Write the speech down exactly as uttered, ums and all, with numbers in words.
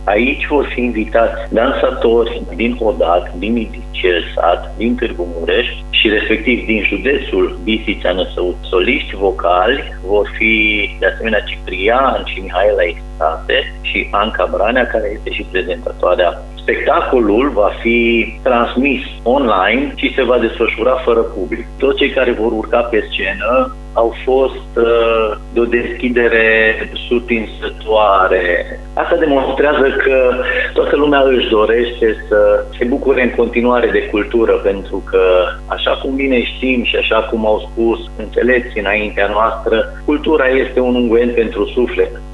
Aici vor fi invitați dansatori din Hodat, din Midicel Sat, din Târgu Mureș și respectiv din județul Bistrița Năsăud. Soliști vocali vor fi de asemenea Ciprian și Mihaela Extate și Anca Branea, care este și prezentatoarea. Spectacolul va fi transmis online și se va desfășura fără public. Toți cei care vor urca pe scenă au fost uh, de o deschidere surprinzătoare. Asta demonstrează că toată lumea își dorește să se bucure în continuare de cultură, pentru că, așa cum bine știm și așa cum au spus înțelepții înaintea noastră, cultura este un unghiuent pentru suflet.